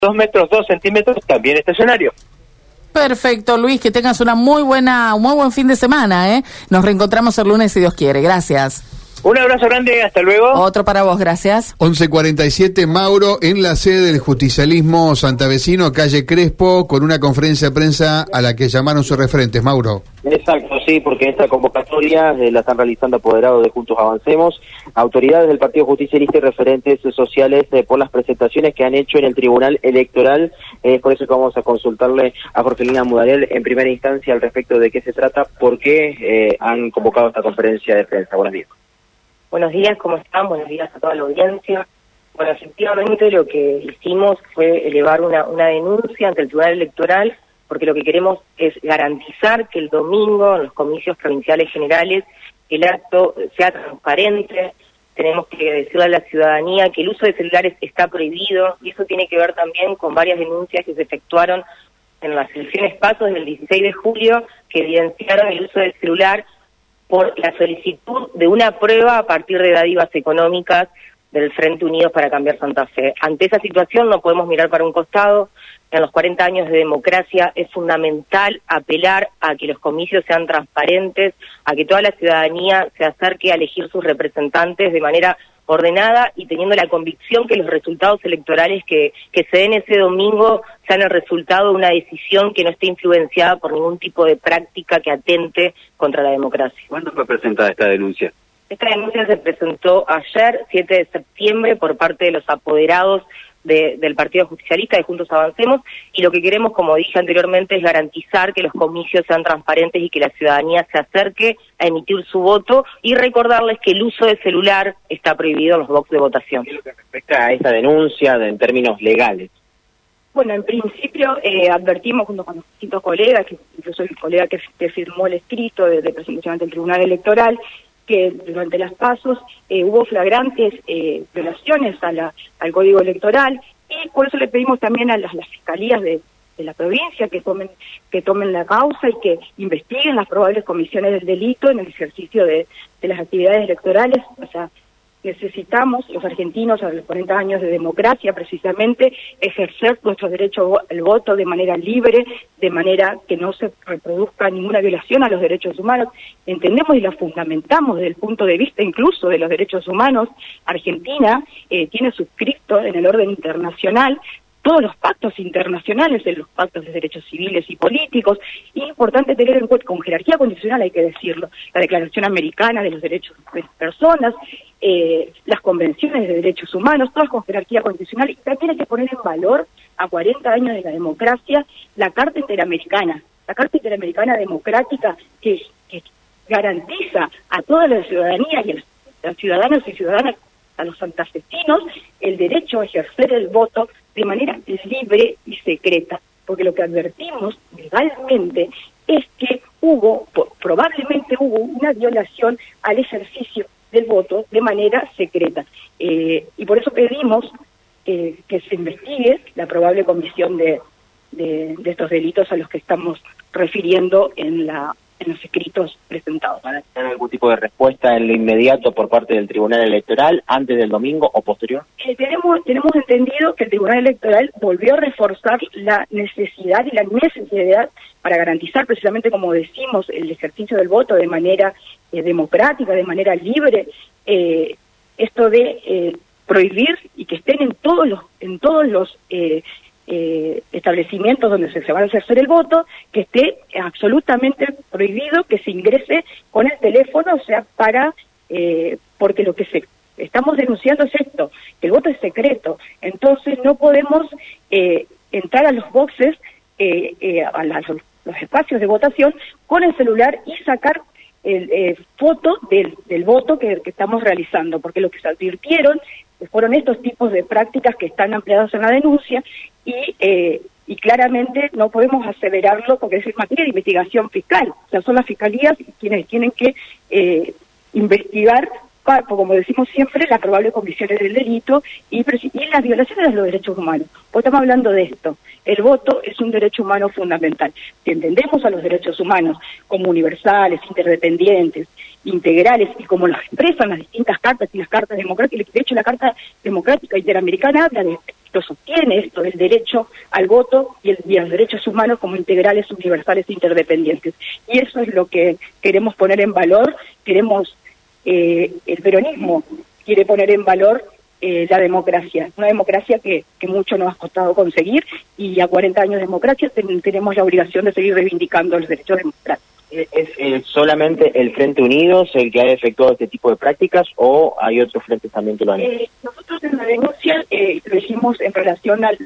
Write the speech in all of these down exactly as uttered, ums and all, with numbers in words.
dos metros dos centímetros también estacionario. Perfecto, Luis, que tengas una muy buena, un muy buen fin de semana, ¿eh? Nos reencontramos el lunes si Dios quiere. Gracias. Un abrazo grande, hasta luego. Otro para vos, gracias. once cuarenta y siete, Mauro, en la sede del justicialismo santavecino, calle Crespo, con una conferencia de prensa a la que llamaron sus referentes. Mauro. Exacto, sí, porque esta convocatoria eh, la están realizando apoderados de Juntos Avancemos, autoridades del Partido Justicialista y referentes sociales eh, por las presentaciones que han hecho en el Tribunal Electoral. Es eh, por eso que vamos a consultarle a Jorgelina Mudariel en primera instancia al respecto de qué se trata, por qué eh, han convocado esta conferencia de prensa. Buenos días. Buenos días, ¿cómo están? Buenos días a toda la audiencia. Bueno, efectivamente lo que hicimos fue elevar una, una denuncia ante el Tribunal Electoral, porque lo que queremos es garantizar que el domingo, en los comicios provinciales generales, el acto sea transparente. Tenemos que decirle a la ciudadanía que el uso de celulares está prohibido, y eso tiene que ver también con varias denuncias que se efectuaron en las elecciones PASO del dieciséis de julio, que evidenciaron el uso del celular por la solicitud de una prueba a partir de dádivas económicas del Frente Unidos para Cambiar Santa Fe. Ante esa situación no podemos mirar para un costado. En los cuarenta años de democracia es fundamental apelar a que los comicios sean transparentes, a que toda la ciudadanía se acerque a elegir sus representantes de manera ordenada y teniendo la convicción que los resultados electorales que, que se den ese domingo sean el resultado de una decisión que no esté influenciada por ningún tipo de práctica que atente contra la democracia. ¿Cuándo fue presentada esta denuncia? Esta denuncia se presentó ayer, siete de septiembre, por parte de los apoderados de, del Partido Justicialista, de Juntos Avancemos, y lo que queremos, como dije anteriormente, es garantizar que los comicios sean transparentes y que la ciudadanía se acerque a emitir su voto, y recordarles que el uso de celular está prohibido en los box de votación. ¿Qué es lo que respecta a esta denuncia de, en términos legales? Bueno, en principio eh, advertimos junto con los distintos colegas, que incluso el colega que, que firmó el escrito de, de presentación ante el Tribunal Electoral, que durante las pasos eh, hubo flagrantes eh, violaciones a la, al Código Electoral, y por eso le pedimos también a las, las fiscalías de, de la provincia que tomen que tomen la causa y que investiguen las probables comisiones del delito en el ejercicio de, de las actividades electorales. O sea, necesitamos, los argentinos, a los cuarenta años de democracia, precisamente, ejercer nuestro derecho al voto de manera libre, de manera que no se reproduzca ninguna violación a los derechos humanos. Entendemos y lo fundamentamos desde el punto de vista incluso de los derechos humanos. Argentina eh, tiene suscrito en el orden internacional todos los pactos internacionales, en los pactos de derechos civiles y políticos, y es importante tener en cuenta, con jerarquía constitucional hay que decirlo, la Declaración Americana de los Derechos de las Personas, eh, las convenciones de derechos humanos, todas con jerarquía constitucional, y también hay que poner en valor, a cuarenta años de la democracia, la Carta Interamericana, la Carta Interamericana Democrática, que, que garantiza a toda la ciudadanía y a los ciudadanos y ciudadanas, a los santafesinos, el derecho a ejercer el voto de manera libre y secreta, porque lo que advertimos legalmente es que hubo, probablemente hubo una violación al ejercicio del voto de manera secreta, eh, y por eso pedimos eh, que se investigue la probable comisión de, de, de estos delitos a los que estamos refiriendo en la en los escritos presentados. ¿Van a tener algún tipo de respuesta en lo inmediato por parte del Tribunal Electoral, antes del domingo o posterior? Eh, tenemos, tenemos entendido que el Tribunal Electoral volvió a reforzar la necesidad y la necesidad para garantizar precisamente, como decimos, el ejercicio del voto de manera eh, democrática, de manera libre, eh, esto de eh, prohibir y que estén en todos los, en todos los eh, Eh, establecimientos donde se, se va a ejercer el voto, que esté absolutamente prohibido que se ingrese con el teléfono, o sea, para, eh, porque lo que se estamos denunciando es esto, que el voto es secreto, entonces no podemos eh, entrar a los boxes, eh, eh, a, la, a los, los espacios de votación con el celular y sacar el, eh, foto del, del voto que, que estamos realizando, porque lo que se advirtieron fueron estos tipos de prácticas que están ampliados en la denuncia, y eh, y claramente no podemos aseverarlo porque es materia de investigación fiscal, o sea, son las fiscalías quienes tienen que eh, investigar, para, como decimos siempre, las probables comisiones del delito y, y las violaciones de los derechos humanos. Pues estamos hablando de esto, el voto es un derecho humano fundamental. Si entendemos a los derechos humanos como universales, interdependientes, integrales, y como los expresan las distintas cartas y las cartas democráticas, de hecho la Carta Democrática Interamericana habla de lo sostiene esto, el derecho al voto y, el, y los derechos humanos como integrales, universales e interdependientes. Y eso es lo que queremos poner en valor, queremos, eh, el peronismo quiere poner en valor eh, la democracia, una democracia que, que mucho nos ha costado conseguir, y a cuarenta años de democracia ten, tenemos la obligación de seguir reivindicando los derechos democráticos. ¿Es, es solamente el Frente Unidos el que ha efectuado este tipo de prácticas o hay otros frentes también que lo han hecho? Eh, nosotros en la denuncia eh, lo hicimos en relación al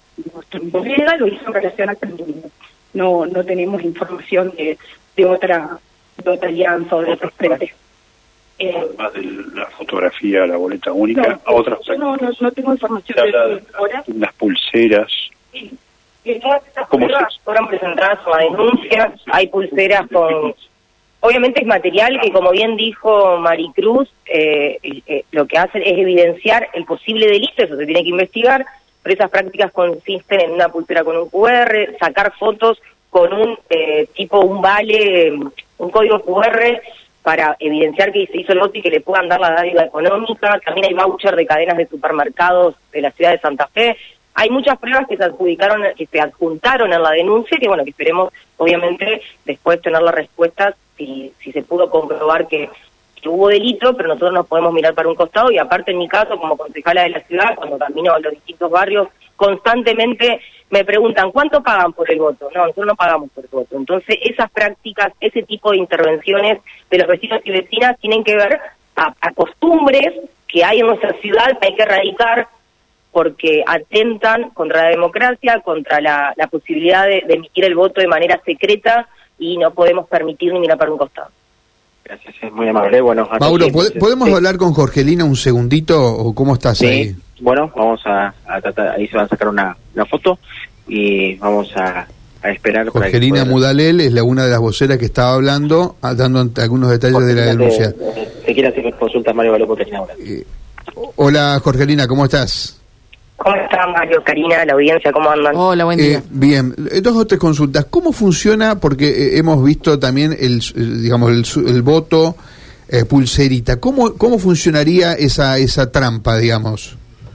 lo, legal, lo hizo en relación al Frente Unidos. No, no tenemos información de, de otra de otra alianza o de otros frentes. Eh, Además de la fotografía, la boleta única, no, a otras yo no, no, no tengo información se de habla eso ahora. de las pulseras. Sí. Y todas estas pruebas fueron presentadas a denuncias. Hay pulseras con... Obviamente es material que, como bien dijo Maricruz, eh, eh, lo que hace es evidenciar el posible delito, eso se tiene que investigar, pero esas prácticas consisten en una pulsera con un cu erre, sacar fotos con un eh, tipo, un vale, un código cu erre, para evidenciar que se hizo el voto y que le puedan dar la dádiva económica. También hay voucher de cadenas de supermercados de la ciudad de Santa Fe. Hay muchas pruebas que se adjudicaron, que se adjuntaron en la denuncia, que bueno, que esperemos obviamente después tener las respuestas si, si se pudo comprobar que, que hubo delito, pero nosotros nos podemos mirar para un costado. Y aparte, en mi caso, como concejala de la ciudad, cuando camino a los distintos barrios, constantemente me preguntan, ¿cuánto pagan por el voto? No, nosotros no pagamos por el voto. Entonces, esas prácticas, ese tipo de intervenciones de los vecinos y vecinas tienen que ver a, a costumbres que hay en nuestra ciudad que hay que erradicar, porque atentan contra la democracia, contra la, la posibilidad de, de emitir el voto de manera secreta, y no podemos permitir ni mirar para un costado. Gracias, es muy amable. Bueno, Mauro, aquí, ¿pod- ¿podemos sí. hablar con Jorgelina un segundito o cómo estás Sí, ahí? bueno, vamos a, a tratar, ahí se va a sacar una, una foto y vamos a, a esperar. para que Jorgelina pueda- Mudalel es la una de las voceras que estaba hablando, ah, dando ant- algunos detalles de la Jorgelina, denuncia. Te, te quiere hacer consulta Mario Galopo Karina ahora. Eh, hola Jorgelina, ¿cómo estás? ¿Cómo está Mario, Karina, la audiencia? ¿Cómo andan? Hola, buen día. Eh, bien, eh, dos o tres consultas. ¿Cómo funciona? Porque eh, hemos visto también el, el, digamos, el, su- el voto eh, pulserita. ¿Cómo cómo funcionaría esa esa trampa, digamos?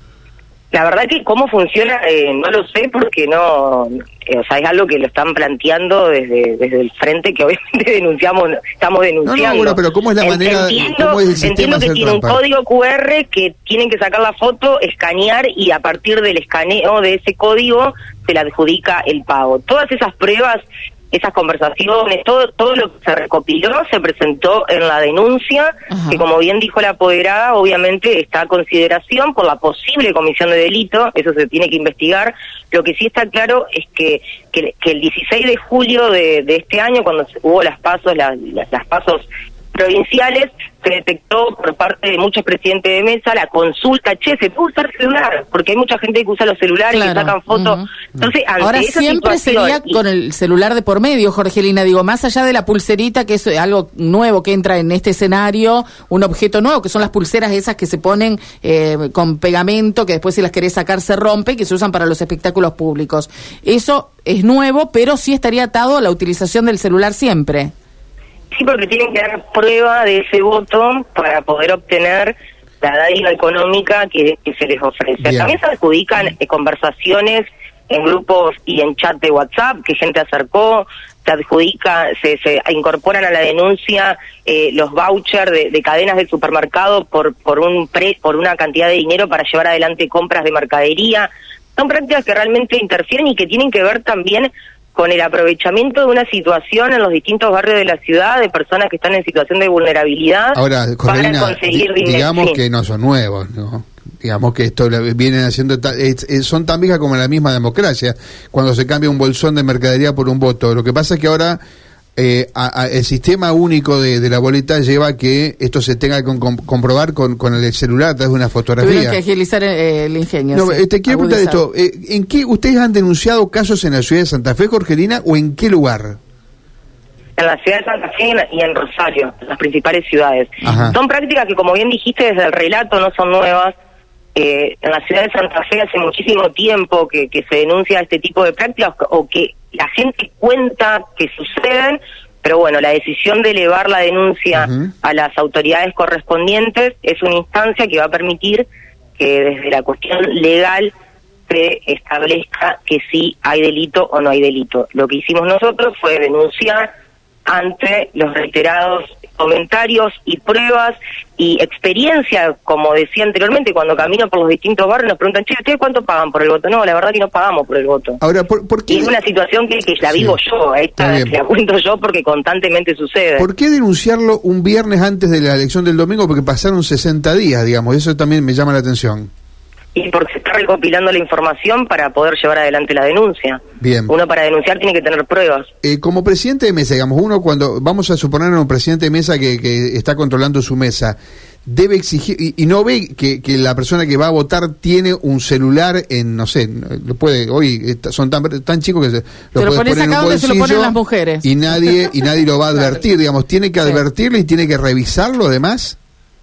La verdad que cómo funciona eh, no lo sé, porque no, eh, o sea, es algo que lo están planteando desde desde el frente, que obviamente denunciamos, estamos denunciando. No, no, bueno, pero ¿cómo es la manera, Entiendo, cómo es el sistema entiendo de que hacer tiene un trampa? código cu erre que tienen que sacar la foto, escanear, y a partir del escaneo de ese código se le adjudica el pago. Todas esas pruebas, esas conversaciones, todo todo lo que se recopiló se presentó en la denuncia. Ajá. Que, como bien dijo la apoderada, obviamente está a consideración por la posible comisión de delito, eso se tiene que investigar. Lo que sí está claro es que que, que el dieciséis de julio de, de este año, cuando hubo las pasos, las, las, las pasos provinciales, se detectó por parte de muchos presidentes de mesa la consulta, che, se puede usar celular, porque hay mucha gente que usa los celulares, claro, que sacan fotos. Uh-huh. Entonces, ante ahora esa siempre sería y... con el celular de por medio, Jorgelina, digo, más allá de la pulserita, que es algo nuevo que entra en este escenario, un objeto nuevo, que son las pulseras esas que se ponen eh, con pegamento, que después si las querés sacar se rompe, que se usan para los espectáculos públicos. Eso es nuevo, pero sí estaría atado a la utilización del celular siempre. Sí, porque tienen que dar prueba de ese voto para poder obtener la dádiva económica que, que se les ofrece. Bien. También se adjudican eh, conversaciones en grupos y en chat de WhatsApp que gente acercó, se adjudica, se, se incorporan a la denuncia eh, los vouchers de, de cadenas de supermercado por por un pre, por una cantidad de dinero para llevar adelante compras de mercadería. Son prácticas que realmente interfieren y que tienen que ver también con el aprovechamiento de una situación en los distintos barrios de la ciudad, de personas que están en situación de vulnerabilidad. Ahora, Jorgelina, para conseguir di- digamos sí. que no son nuevos, ¿no? Digamos que esto lo vienen haciendo, ta- es, es, son tan viejas como la misma democracia, cuando se cambia un bolsón de mercadería por un voto. Lo que pasa es que ahora eh, a, a el sistema único de, de la boleta lleva a que esto se tenga que com- com- comprobar con, con el celular a través de una fotografía. Tuvieron que agilizar eh, el ingenio. No, sí, te quiero preguntar esto, eh, ¿en qué ustedes han denunciado casos en la ciudad de Santa Fe, Jorgelina, o en qué lugar? En la ciudad de Santa Fe y en Rosario, en las principales ciudades. Ajá. Son prácticas que, como bien dijiste, desde el relato no son nuevas. Eh, en la ciudad de Santa Fe hace muchísimo tiempo que, que se denuncia este tipo de prácticas, o que la gente cuenta que suceden, pero bueno, la decisión de elevar la denuncia uh-huh. a las autoridades correspondientes es una instancia que va a permitir que desde la cuestión legal se establezca que sí hay delito o no hay delito. Lo que hicimos nosotros fue denunciar ante los reiterados comentarios y pruebas y experiencia, como decía anteriormente, cuando camino por los distintos barrios nos preguntan, che, ¿ustedes cuánto pagan por el voto? No, la verdad que no pagamos por el voto. Ahora, ¿por, por qué? Y es una situación que, que la Sí. vivo yo, esta la cuento yo porque constantemente sucede. ¿Por qué denunciarlo un viernes antes de la elección del domingo? Porque pasaron sesenta días, digamos, eso también me llama la atención. Y porque se está recopilando la información para poder llevar adelante la denuncia. Bien. Uno para denunciar tiene que tener pruebas. Eh, como presidente de mesa, digamos, uno cuando, vamos a suponer a un presidente de mesa que, que está controlando su mesa, debe exigir, y, y no ve que, que la persona que va a votar tiene un celular en, no sé, lo puede, hoy son tan, tan chicos que se, lo Se lo puedes pones poner en acá un donde se lo bolsillo ponen las mujeres. y nadie, y nadie lo va a advertir, digamos, tiene que Sí. advertirle y tiene que revisarlo además.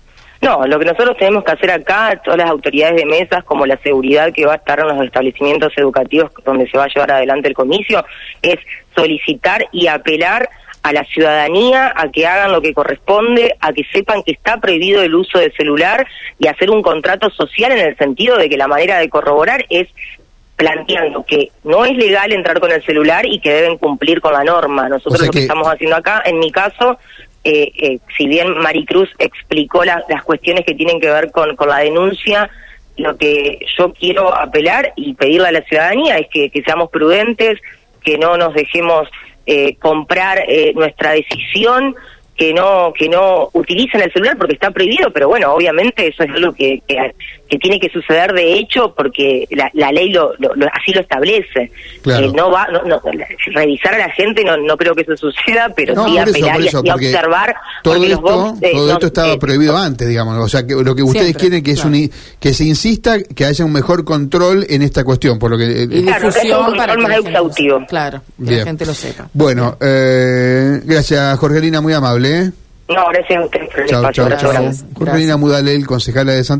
No, lo que nosotros tenemos que hacer acá, todas las autoridades de mesas, como la seguridad que va a estar en los establecimientos educativos donde se va a llevar adelante el comicio, es solicitar y apelar a la ciudadanía a que hagan lo que corresponde, a que sepan que está prohibido el uso del celular y hacer un contrato social en el sentido de que la manera de corroborar es planteando que no es legal entrar con el celular y que deben cumplir con la norma. Nosotros O sea lo que, que- estamos haciendo acá, en mi caso, eh, eh, si bien Maricruz explicó la, las cuestiones que tienen que ver con, con la denuncia, lo que yo quiero apelar y pedirle a la ciudadanía es que, que seamos prudentes, que no nos dejemos eh, comprar eh, nuestra decisión, que no que no utilicen el celular porque está prohibido, pero bueno, obviamente eso es algo que, que, que tiene que suceder de hecho porque la, la ley lo, lo, lo- así lo establece. Claro. Eh, no va no, no, revisar a la gente no no creo que eso suceda, pero No, sí por eso, apelar por y- eso, y, porque observar todo porque esto, los box, eh, todo no, esto estaba eh, prohibido antes, digamos, o sea, que lo que ustedes Siempre, quieren que es claro. un i- que se insista que haya un mejor control en esta cuestión, por lo que eh, Y Claro, difusión es un para que control más la gente lo exhaustivo. sepa. Claro, que Bien. la gente lo sepa. Bueno, eh, gracias Jorgelina, muy amable. ¿eh? no, gracias a ustedes por el Chao, espacio. chao, abrazo chao. grande. Gracias. Jorgelina Mudalel, concejala de Santa